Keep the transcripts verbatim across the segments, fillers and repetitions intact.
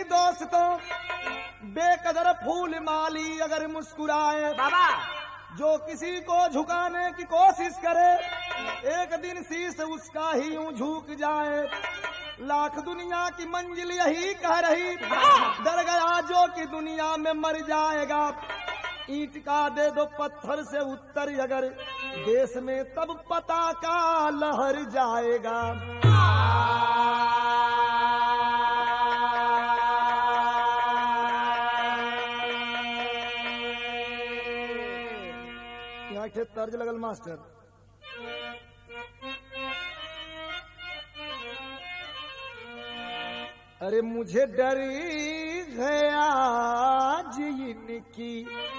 दोस्तों बेकदर फूल माली अगर मुस्कुराए बाबा जो किसी को झुकाने की कोशिश करे एक दिन शीश उसका ही यूं झुक जाए। लाख दुनिया की मंजिल यही कह रही डर गया जो कि दुनिया में मर जाएगा। ईंट का दे दो पत्थर से उत्तर अगर देश में तब पता का लहर जाएगा। यहाँ के तर्ज लगल मास्टर अरे मुझे डर गया आज इनकी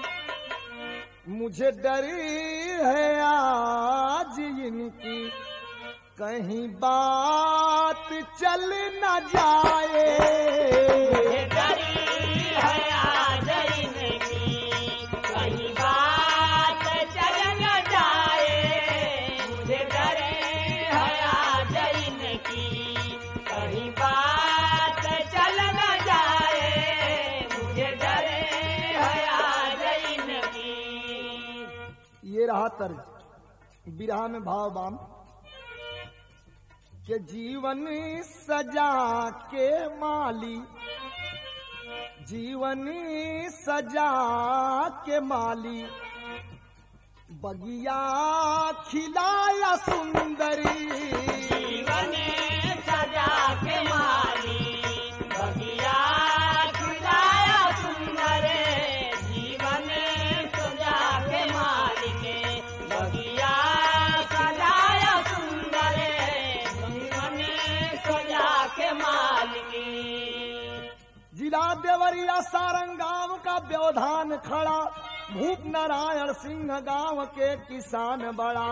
मुझे डर है आज इनकी कहीं बात चल न जाए। मुझे डर है आज इनकी कहीं बात चल न जाए। मुझे डर है आज इनकी कहीं बात चल न जाए। मुझे डर है आज इनकी। ये रहा तर्ज बिरहा में भाव बाम के जीवन सजा के माली जीवन सजा के माली बगिया खिलाया सुंदरी। जीवन सजा के माली बगिया खिलाया सुंदर। जीवन सजा के माली के बगिया सजाया सुंदर। जीवन सजा के माली जिला देवरिया सारंग गांव का व्यवधान खड़ा भूप नारायण सिंह गांव के किसान बड़ा।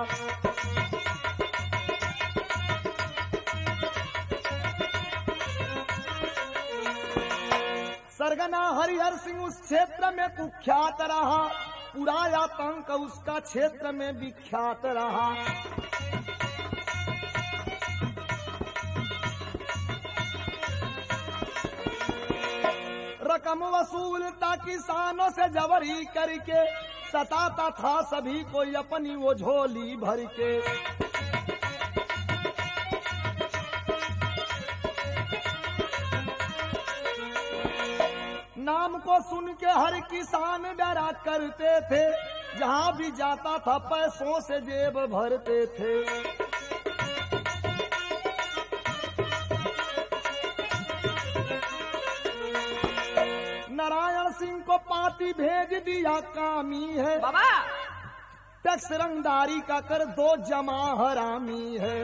सरगना हरिहर सिंह उस क्षेत्र में कुख्यात रहा पूरा आतंक उसका क्षेत्र में विख्यात रहा। रकम वसूलता किसानों से जबरी करके सताता था सभी को अपनी वो झोली भर के। नाम को सुन के हर किसान डरा करते थे जहाँ भी जाता था पैसों से जेब भरते थे। नारायण सिंह को पार्टी भेज दिया कामी है बाबा। टैक्स रंगदारी का कर दो जमा हरामी है।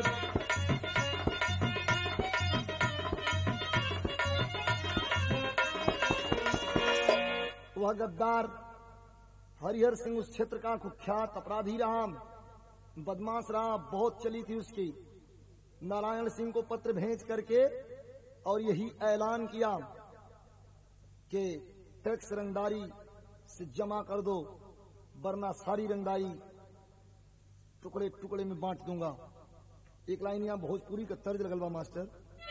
वह गद्दार हरिहर सिंह उस क्षेत्र का कुख्यात अपराधी रहा बदमाश रहा बहुत चली थी उसकी। नारायण सिंह को पत्र भेज करके और यही ऐलान किया कि टैक्स रंगदारी से जमा कर दो वरना सारी रंगदारी टुकड़े टुकड़े में बांट दूंगा। एक लाइन यहाँ भोजपुरी का तर्ज लगलवा मास्टर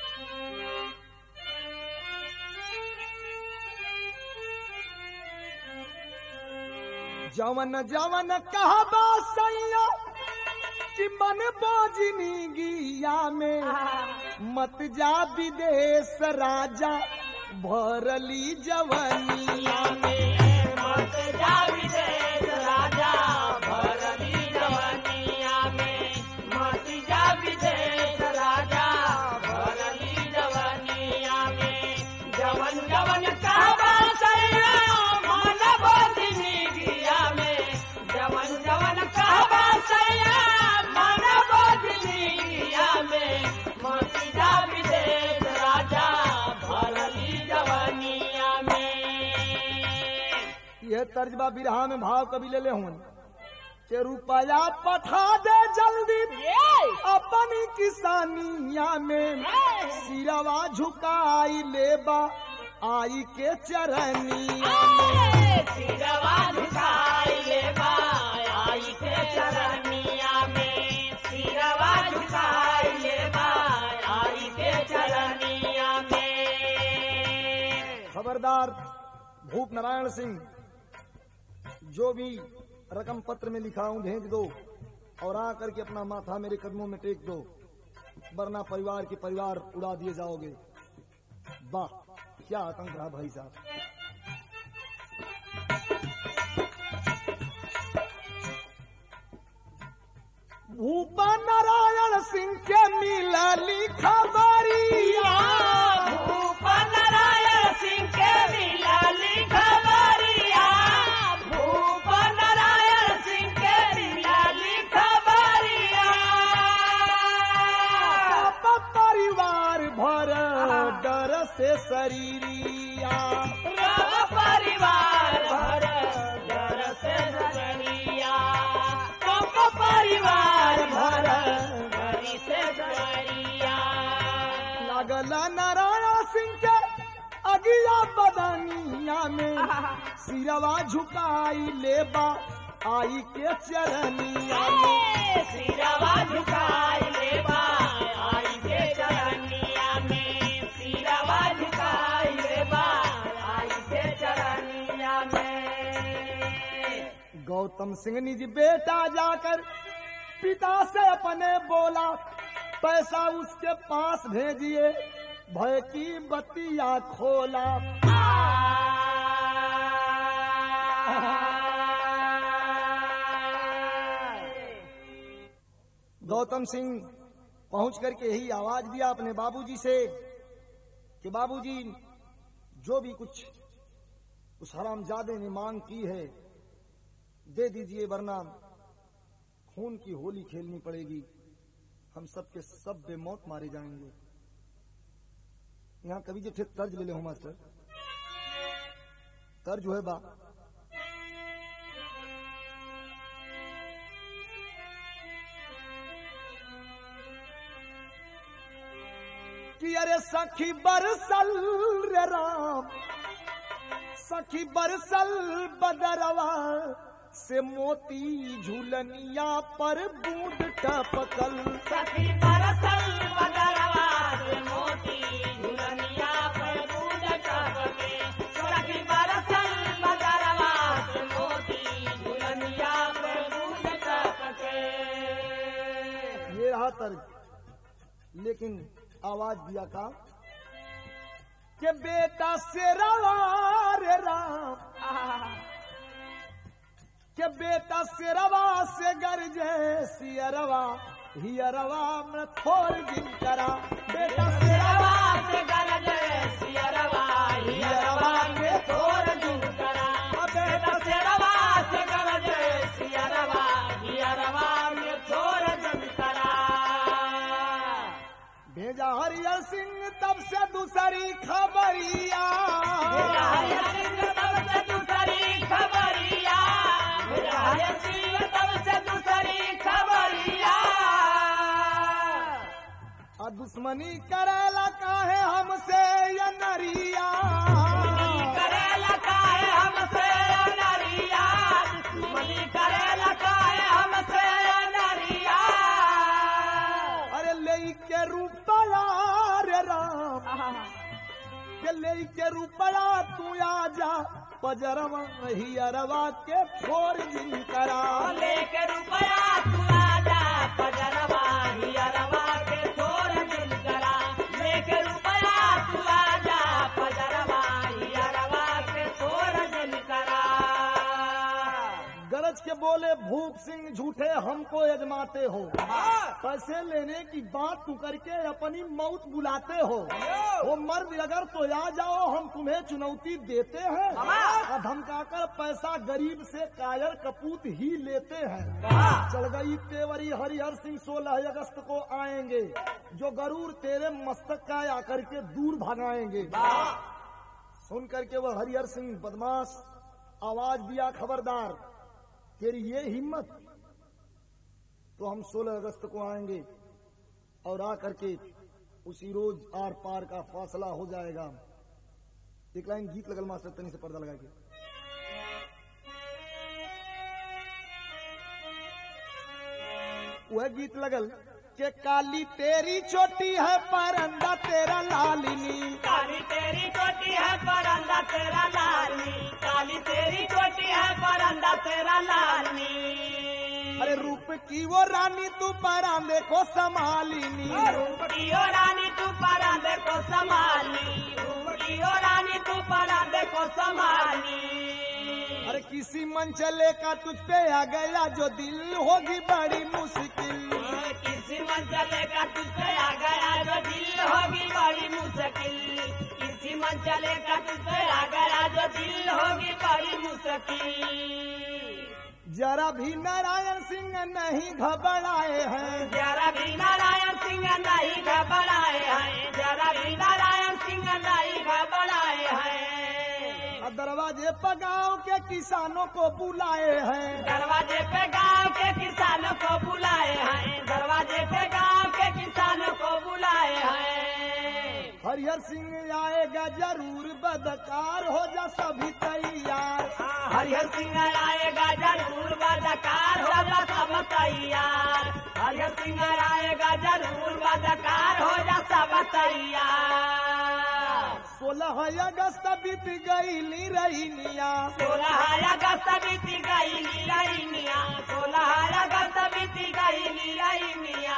जवन जवन कहबा सैया कि मन बोझनी गिया में मत जा विदेश राजा भरली जवनिया में। मत जा विदेश राजा भरली जवनिया में। मत जा विदेश राजा भरली जवनिया में। जवन जवन कहबा सैया मन बोझनी गिया में। जवन जवन कहबा सैया मन बोझनी गिया में। मत जा विदेश राजा भरली जवनिया में। यह तर्जबा बिरहा में भाव कभी ले ले हूं के रुपया पठा दे जल्दी अपनी किसानिया में। सिरवा झुकाई लेबा आई के चरनिया में। सिरवा झुकाई लेबा आई के चरनिया में। सिरवा झुकाई लेबा आई के चरनिया में। खबरदार भूप नारायण सिंह, जो भी रकम पत्र में लिखा हूं भेज दो और आकर के अपना माथा मेरे कदमों में टेक दो, वरना परिवार के परिवार उड़ा दिए जाओगे। वाह, क्या आतंक रहा भाई साहब। भूप नारायण सिंह के मिलली खबरिया, भूप नारायण सिंह के मिलली खबरिया, भूप नारायण सिंह के मिलली खबरिया। परिवार भर डर से शरीरिया, रव परिवार भर डर से शरीरिया, कप परिवार भर डरी से शरीरिया। लागल नारायण सिंह के अगिया बदनिया में, सिरवा झुकाई लेबा आई के चरनिया में, सिरवा झुकाई लेबा आई के चरनिया में, सिरवा झुकाई लेबा आई के चरनिया में। गौतम सिंह निज बेटा जाकर पिता से अपने बोला, पैसा उसके पास भेजिए भय की बत्तियां खोला। गौतम सिंह पहुंच करके यही आवाज दिया अपने बाबूजी से कि बाबूजी, जो भी कुछ उस हरामजादे ने मांग की है दे दीजिए, वरना खून की होली खेलनी पड़ेगी, हम सब के सब बेमौत मारे जाएंगे। यहाँ कभी जो थे तर्ज ले ले हो मास्टर, तर्ज जो है बा, कि अरे सखी बरसल रे राम, सखी बरसल बदरवा से मोती झूलनिया पर बूंद टपकल, सखी बरसल बदरवा से मोती झूलनिया पर बूंद टपके, सखी बरसल बदरवा से मोती झूलनिया पर बूंद टपके। ये रहा तर्ज, लेकिन आवाज दिया का कि बेटा से रवा रे राम, के बेटा से रवा से गरजे सियरवा हियरवा में थोर दिन करा, बेटा से रवा से गरजे सियरवा हियरवा में थोर दिन करा, बेटा से रवा से गरजे सियरवा हियरवा में थोर दिन करा। भेजा हरियर सिंह तब से दूसरी खबरिया, भेजा हरियर सिंह तब से दूसरी खबरिया, भेजा हरियर सिंह तब से दूसरी खबरिया। आ दुश्मनी करेला काहे हमसे ये नरिया, दुश्मनी करेला काहे हमसे ये नरिया, दुश्मनी करेला काहे हमसे ये नरिया। अरे ले के रूपया रे राम, के ले के रूपया तू आजा पजरवा हियरवा के छोर दिन करा, लेके रुपया तू आजा पजरवा हियरवा के छोर दिन करा, लेके रुपया तू आजा पजरवा हियरवा के छोर दिन करा। गरज के बोले भूप सिंह झूठे हमको यजमाते हो, पैसे लेने की बात तू करके अपनी मौत बुलाते हो, वो मर्द अगर तो आ जाओ हम तुम्हें चुनौती देते हैं, और धमकाकर पैसा गरीब से कायर कपूत ही लेते हैं। चल गई तेवरी हरिहर सिंह सोलह अगस्त को आएंगे, जो गरूर तेरे मस्तक का आकर के दूर भगाएंगे। सुन करके वह हरिहर सिंह बदमाश आवाज दिया, खबरदार तेरी ये हिम्मत, तो हम सोलह अगस्त को आएंगे और आकर के उसी रोज आर पार का फासला हो जाएगा। एक लाइन गीत लगल मास्टर, तनी से पर्दा लगा के। वह गीत लगल के काली तेरी चोटी है परंदा तेरा लालिनी, काली तेरी चोटी है परंदा की वो रानी तू परांदे को संभालिनी। रूप की ओ रानी तू परांदे को संभाली, रूप की ओ रानी तू परांदे को संभाली। अरे किसी मन चले का तुझ पे आ गया जो दिल होगी बड़ी मुश्किल। किसी मन चलेगा तुझसे आ गया जो दिल होगी बड़ी मुश्किल, किसी मन चलेगा तुझसे आ गया जो दिल होगी बड़ी मुश्किल। जरा भी नारायण सिंह नहीं घबराए हैं, जरा भी नारायण सिंह नहीं घबराए हैं, जरा भी नारायण सिंह नहीं घबराए हैं। दरवाजे पर गाँव के किसानों को बुलाए हैं, दरवाजे पे गांव के किसानों को बुलाए हैं, दरवाजे पे गांव के किसानों को बुलाए हैं। हरिहर सिंह आएगा जरूर बदकार हो जा सभी तैयार। हरिहर सिंह आएगा जरूर बदकार हो जा सब तैयार, हरिहर सिंह आएगा जरूर बदकार हो जा सब तैयार। सोलह अगस्त बीत गई रहीनिया, सोलह अगस्त बीत गई रहीनिया, सोलह अगस्त बीत गई रहीनिया।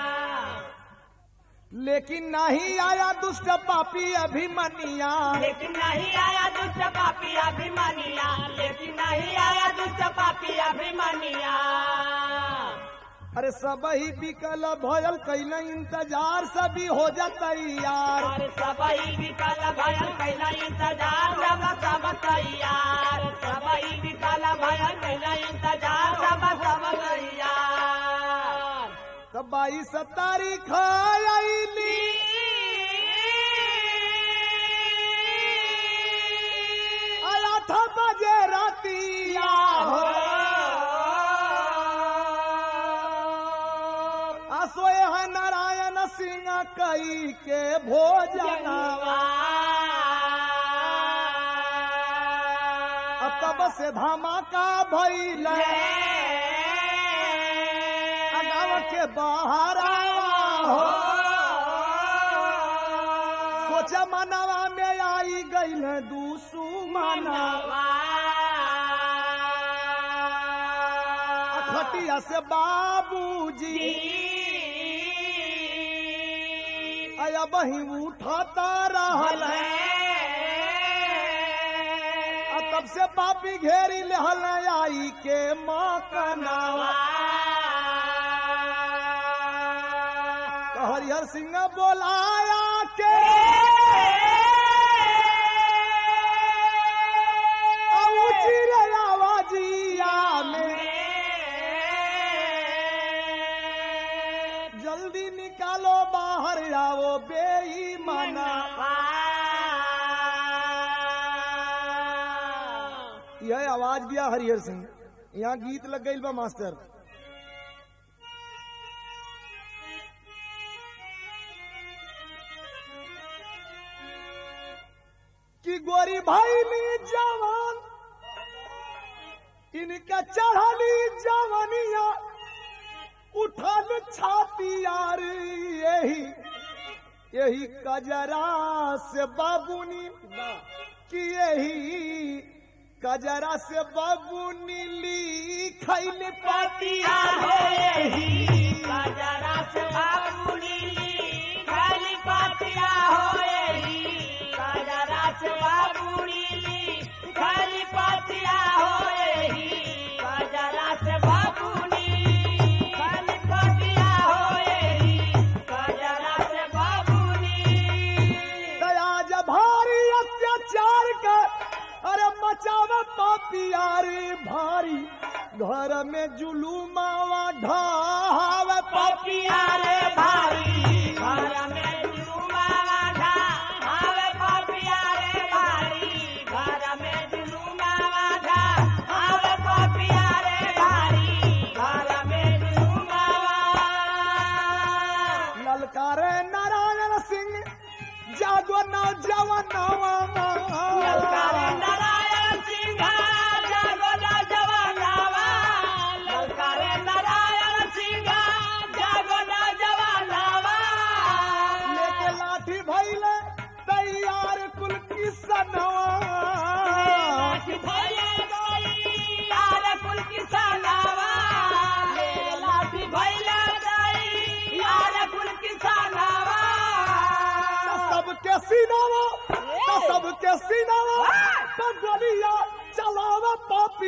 लेकिन नहीं आया दुष्ट पापी अभिमनिया, लेकिन नहीं आया दुष्ट पापी अभिमनिया, लेकिन नहीं आया दुष्ट पापी अभिमनिया। अरे सब ही विकल भयल कैल इंतजार सभी हो जा तैयार। और सबई विकल भयल कैला इंतजार सब सब तैयार, सबई विकल भयल कैला इंतजार सब सब तैयार। तब बाईस तारीख आईली आठ बजे रातिया हो, सोए है नारायण सिंह कई के भोजनवा। तब से धमाका भइल गाँव के बाहर हो, सोचा मनवा में आई गईल दुश्मनवा। खटिया से बाबूजी आया बही उठाता रहल है, तब से पापी घेरी लहल आई के मकनवा। हरिहर सिंह बोलाया के ऊंची रे आवाजिया में जल्दी निकालो बाहर आओ बेईमाना। यह आवाज दिया हरिहर सिंह। यहाँ गीत लग गई बा मास्टर। कि गोरी भाई नी जवान इनका चढ़ाली जवानिया उठल छाती यार, यही यही कजरा से बाबूनी कि यही कजरा से बाबूनी ली खैल पातिया हो, यही कजरा से बाबूनी ली खैल पातिया हो, यही कजरा से बाबूनी ली खैल पातिया हो, यही कजरा से बाबूनी खैल पातिया हो, यही कजरा से बाबूनी। आज भारी अत्याचार का अरे मचावा पापिया रे भारी, घर में जुलूमावा ढाव पापिया रे भारी, घर में जुलूमावा ढाव पापिया रे भारी, घर में जुलूमावा ढाव पापिया रे भारी, घर में जुलूमावा। ललकारे नारायण सिंह जागो नौजवानवा, ललकारे नारायण सिंह जागो नौजवानवा, ललकारे नारायण सिंह जागो नौजवानवा। लेके लाठी भइले तैयार कुल किसनवा, लाठी भइले तैयार कुल किसनवा,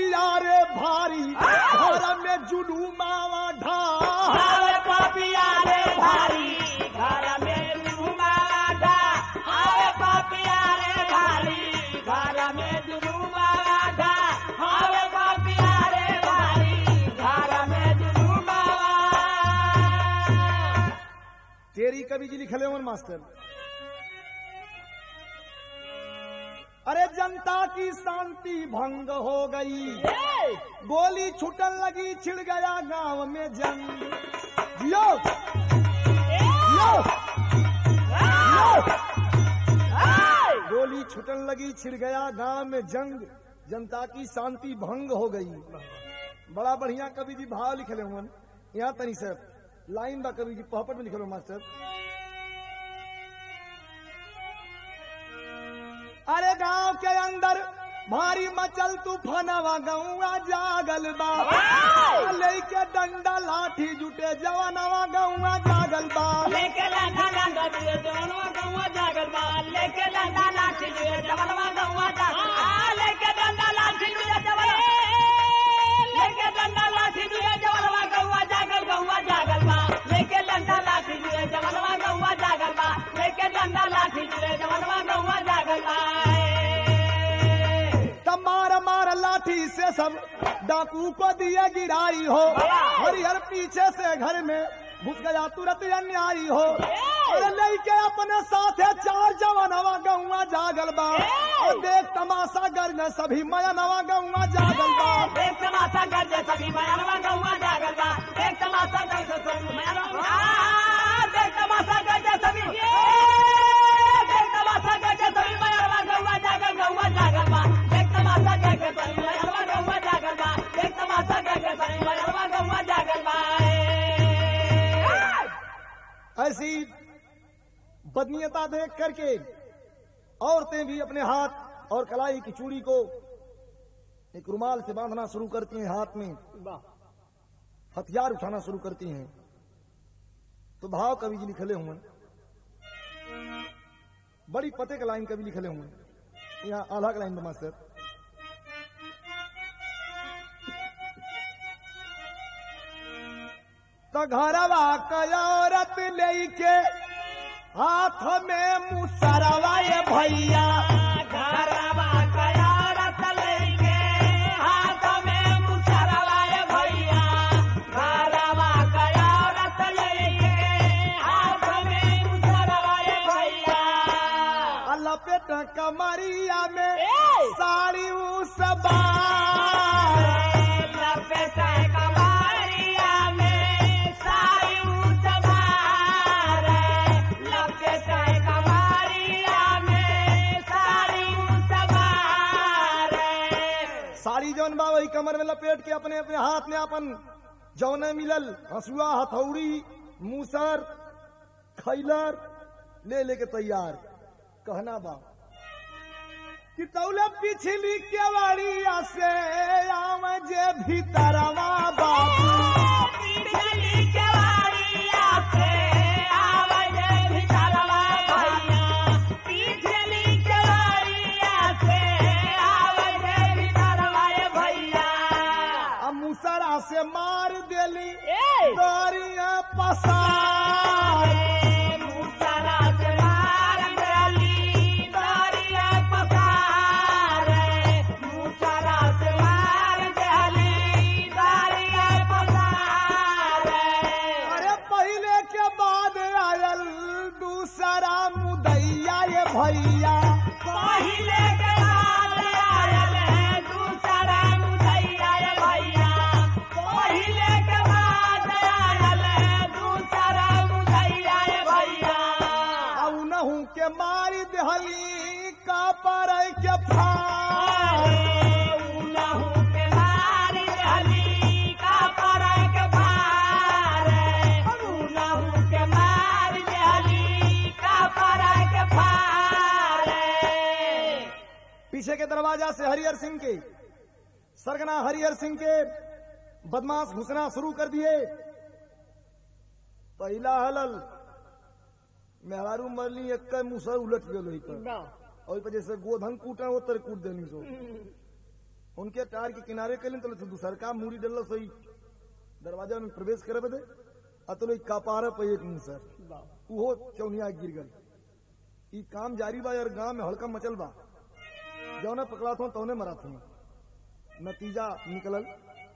पापिया रे भारी घर में जुलूमावा ढा आवे पापिया रे भारी घर में जुलूमावा आवे पापिया रे भारी घर में जुलूमावा आवे पापिया रे भारी घर में जुलूमावा। तेरी कवि जी लिखले हुए मास्टर। अरे जनता की शांति भंग हो गई, गोली छुटन लगी, छिड़ गया गांव में जंग। जियो जियो जियो। गोली छुटन लगी, छिड़ गया गांव में जंग, जनता की शांति भंग हो गई। बड़ा बढ़िया कवि जी भाव लिखले हुए। यहाँ तनी सर लाइन बा कवि जी पहपट में लिखलो मास्टर। अरे गांव के अंदर भारी मचल तूफानवा, गौवा जागल बा, लेके डंडा लाठी जुटे जवानवा, गौवा जागल बा, लेके डंडा डंडा जुटे जवानवा, गौवा जागल बा, लेके डंडा लाठी जुटे जवानवा, गौवा जागल बा, लेके डंडा लाठी जुटे जवानवा, लेके डंडा लाठी जुटे जवानवा, गौवा जागल गौवा जागल बा, लेके डंडा लाठी जुटे जवानवा, गौवा जागल बा, लेके डंडा लाठी जुटे जवानवा, गौवा जागल बा। मार मार लाठी से सब डाकू को दिए गिराई हो, हरिहर पीछे से घर में घुस गया तुरंत अन्यायी हो। और लेके अपने साथे चार जवानवा, गौवा जागल बा, और देख तमाशा गर में सभी मयनवा, गौवा जागल बा, देख तमाशा गर में सभी मयनवा, गौवा जागल बा, देख तमाशा गर में सभी मयनवा, देख तमाशा गर में सभी देख तमाशा गर में सभी मयनवा, गौवा जागल गौवा जागल बा, देख तमाशा गर में सभी मयनवा, गौवा जागल बा, देख तमाशा गर में सभी मयनवा, गौवा जागल बा। ऐसी बदनीयता देख करके औरतें भी अपने हाथ और कलाई की चूड़ी को एक रुमाल से बांधना शुरू करती हैं, हाथ में हथियार उठाना शुरू करती हैं। तो भाव कवि जी लिखले हुए, बड़ी पते का लाइन कवि लिखले हुए। यहाँ आधा का लाइन मास्टर। तो घरवा कयोरत लेके हाथ में मुसरवा ये भैया, घरवा कयोरत लेके हाथ में मुसरवा ये भैया, घरवा कयोरत लेके हाथ में मुसरवा ये भैया। लपेट कमरिया में साड़ी उसबा, लपेट कमरिया में साड़ी उसबा, लपेट कमरिया में साड़ी उसबा। साड़ी जौन बा वही कमर में लपेट के अपने अपने हाथ में अपन जौने मिलल हसुआ, हथौड़ी, मूसर, खैलर ले लेके तैयार। कहना बा कि तौले पिछली केवड़िया से आव जे भीतरवा बाबू, पिछली केवड़िया से आव जे भीतरवा भैया, पिछली केवड़िया से आव जे भीतरवा भैया। अब मुसरा से मार देली दरिया पसार, मुसरा से मार देली दरिया पसार, मुसरा से मार देली दरिया पसार। अरे पहले के बाद आयल दूसरा मुदैया ये भैया, पहिले के बाद आयल दूसरा मुदैया ये भैया, पहिले के बाद आयल दूसरा मुदैया ये भैया। औनहू के मारी देहली का पर के फार, उनहु के मार देहली का पर के फार, उनहु के मार देहली का पर के फार। पीछे के दरवाजा से हरिहर सिंह के सरगना हरिहर सिंह के बदमाश घुसना शुरू कर दिए। पहला हलल मेहरारू मरली एक मुसर उलट गए, और जैसे गोधन कूटा वो तर कूट देनी सो उनके टायर के किनारे कल तो दूसर का मूरी डल सोई दरवाजा में प्रवेश करे बदे अतलो कपार पे एक सर वो चौनिया गिर गई। ई काम जारी बा यार, गांव में हड़कम मचल बा, जौने पकड़ा थो तौने मरा थो। नतीजा निकलल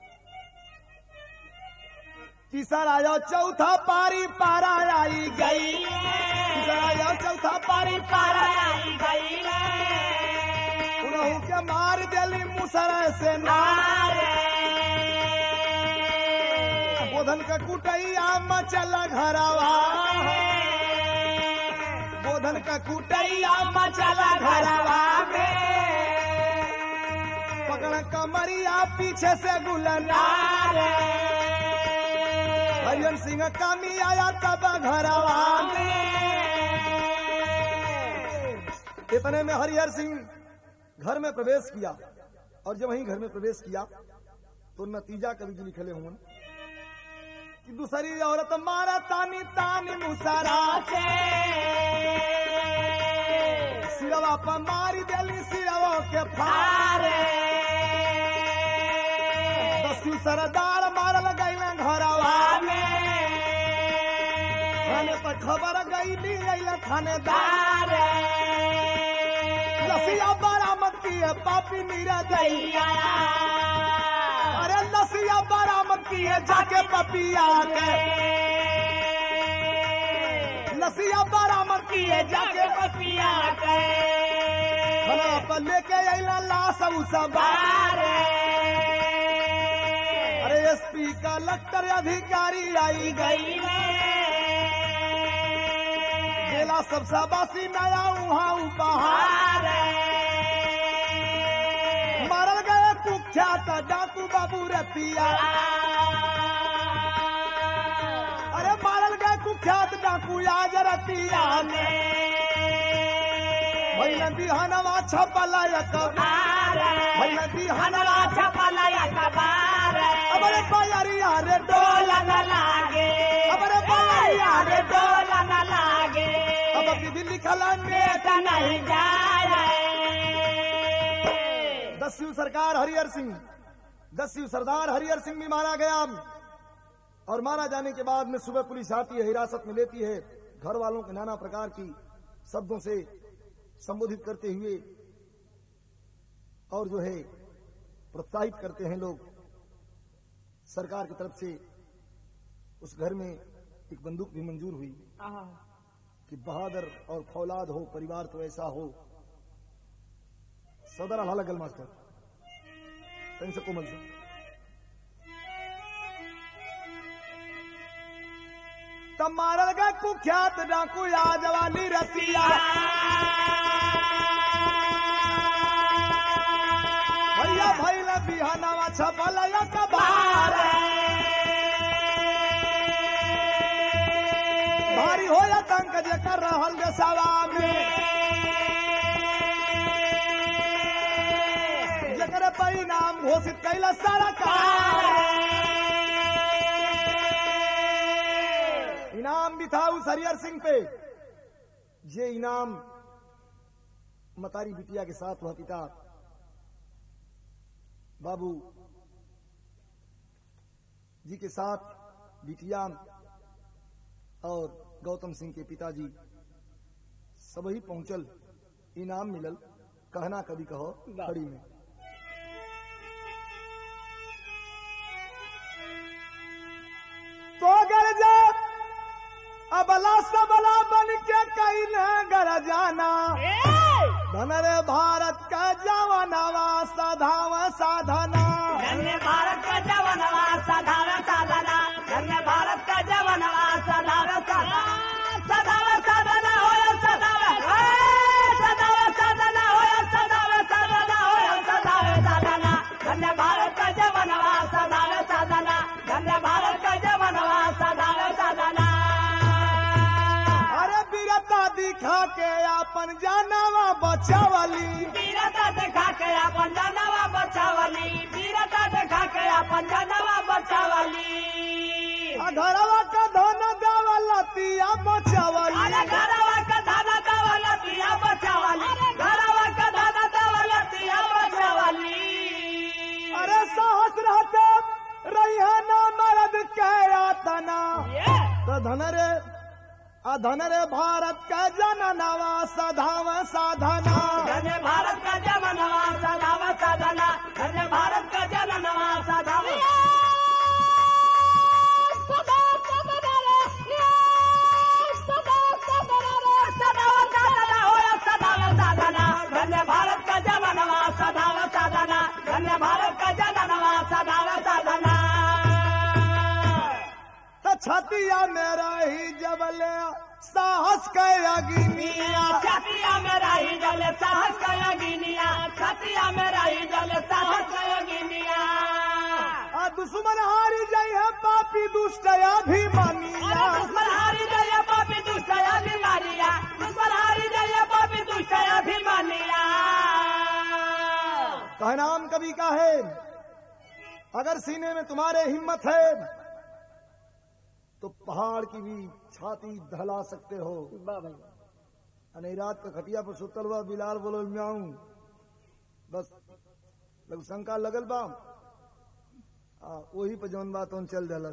तीसरा आया चौथा पारी पारा आई गई, तीसरा आया चौथा पारी पारा आई गई उन्हों के मार दिली मुसर से नारे बोधन का कुटैया मचल घरवा, बोधन का कुटैया मचल घरवा में पकड़ कमरिया पीछे से गुलना हरिहर सिंह कामी आया तब घरवा में। इतने में हरिहर सिंह घर में प्रवेश किया और जब वहीं घर में प्रवेश किया तो नतीजा कवि जी लिखले हुए कि दूसरी औरत मारा तानी तानी मुसरा से सिरवा पर मारी देली सिरवा के फारे दस्यु सरदार मारल गईले घरवा में थाने पर खबर गईली अइले थानेदार लसिया बरामद किए पापी नीरा दैया, अरे लसिया बरामद किए जाके पपिया के, लसिया बरामद किए जाके पपिया के खाना पर लेके अइला लाश सवार। अरे एसपी कलेक्टर अधिकारी आई गई गेला सब शाबाशी नया वहाँ उपहार मारल गए कुख्यात डाकू बाबू रतिया, अरे मारल गए कुख्यात डाकू आज रतिया में भैया बिहानवा छपल कबार, भैया बिहानवा छपल कबार अबरे पैरिया रे डोल न लागे, अबरे पैरिया रे डोल न लागे अब विधि लिखल पेट नहीं जाए। दस्यु सरकार हरिहर सिंह, दस्यु सरदार हरिहर सिंह भी मारा गया और मारा जाने के बाद में सुबह पुलिस आती है, हिरासत में लेती है, घर वालों के नाना प्रकार की शब्दों से संबोधित करते हुए और जो है प्रोत्साहित करते हैं लोग। सरकार की तरफ से उस घर में एक बंदूक भी मंजूर हुई कि बहादुर और फौलाद हो, परिवार तो ऐसा हो। सदर अल्लाह लगल मास्टर कहीं से कोमल से तब मारल गए कुख्यात डाकू आज वाली रतिया, भैया भैया बिहानवा छपल कबार भारी हो या तंक जेकर रहल देशवा में जेकर परिणाम घोषित कैला सरकार। इनाम भी था उस हरिहर सिंह पे, ये इनाम मतारी बिटिया के साथ वह पिता बाबू जी के साथ बिटिया और गौतम सिंह के पिताजी सभी पहुंचल, इनाम मिलल। कहना कभी कहो खड़ी में तो गर जा अबला सबला बन के कई गर जाना धन रे भारत का जवानवा साधाव साधना, धन्य भारत का जवानवा सदाव साधना, धन्य भारत का जवानवा सदाव साधना, सदाव साधना होय सदाव सदाव साधना होय सदाव साधना होय सदाव साधना, धन्य भारत का जवानवा सदाव साधना, धन्य भारत का जवानवा सदाव साधना। अरे वीरता दिखा के अपन जानवा बचावली, वीरता दिखा के अपन जानवा बचावली, वीरता दिखा के अपन जानवा बचावली। घरवा का धन दौलतिया बचावली, अरे घरवा का धन दौलतिया बचावली, घरवा का धन दौलतिया बचावली। अधन रे भारत का जननवा सधाव साधना। धन्य भारत का जननवा सदाव साधना, धन्य भारत का जननवा सदाव धन्य भारत का जननवा सदाव साधना, धन्य भारत का जननवा सदाव साधना। तो छतिया मेरा ही जबले साहस कया गिनिया। छतिया मेरा ही जल साहस कया गिनिया, छतिया मेरा ही जल साहस कया गिनिया। आ दुश्मन हारी जाई है पापी दुष्ट अभिमानिया। दुश्मन हारी जाइए पापी दुष्ट अभिमानिया, दुश्मन हारी जाइए पापी दुष्ट अभिमानिया। कहनाम कवि का है, अगर सीने में तुम्हारे हिम्मत है तो पहाड़ की भी छाती दहला सकते हो। अने रात का खटिया पर सुतल हुआ बिलाल बोलो म्याऊं, बस लग शंका लगल बा वही पर जौन बात चल जाला।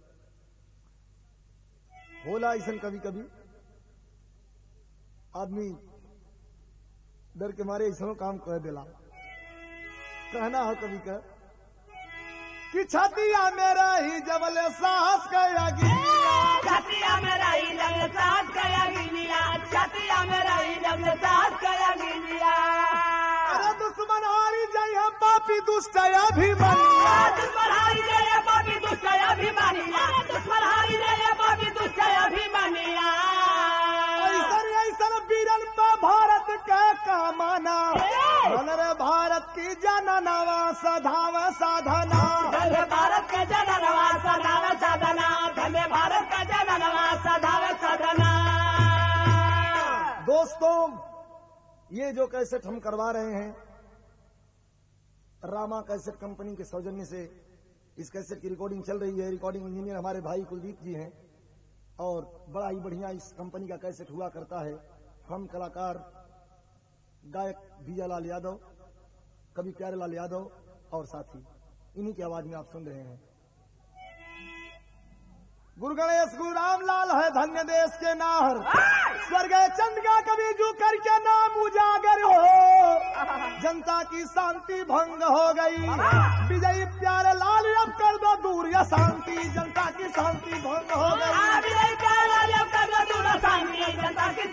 होला ऐसा कभी कभी आदमी डर के मारे ऐसा काम कह देला। कहना है कभी का कि छतिया मेरा ही जबल साहस कया गिनिया। छतिया मेरा ही जल साहस कया गिनिया, छतिया मेरा ही जल साहस कया गिनिया। अरे दुश्मन हारी जाई है पापी दुष्ट अभिमानिया। दुश्मन हारी जाइए पापी दुष्ट अभिमानिया, दुश्मन हारी जाइए पापी दुष्ट अभिमानिया। ऐसन ऐसन बीरन पे भारत का कामना। धन रे भारत की जननवा सधाव साधना। धन्य भारत का जननवा सदाव साधना, धन्य भारत का जननवा सदाव साधना। दोस्तों, ये जो कैसेट हम करवा रहे हैं रामा कैसेट कंपनी के सौजन्य से, इस कैसेट की रिकॉर्डिंग चल रही है। रिकॉर्डिंग इंजीनियर हमारे भाई कुलदीप जी हैं और बड़ा ही बढ़िया इस कंपनी का कैसेट हुआ करता है। हम कलाकार गायक बीजालाल यादव, कवि प्यारेलाल यादव और साथी, इन्हीं की आवाज में आप सुन रहे हैं। गुरु गणेश गुरु रामलाल है धन्य देश के नाहर, स्वर्ग चंद का कभी जू करके नाम उजागर हो। जनता की शांति भंग हो गई, विजयी प्यारे लाल अब कर दो दूर या शांति, जनता की शांति भंग हो गई। विजयी प्यारे लाल अब कर दो दूर शांति, जनता की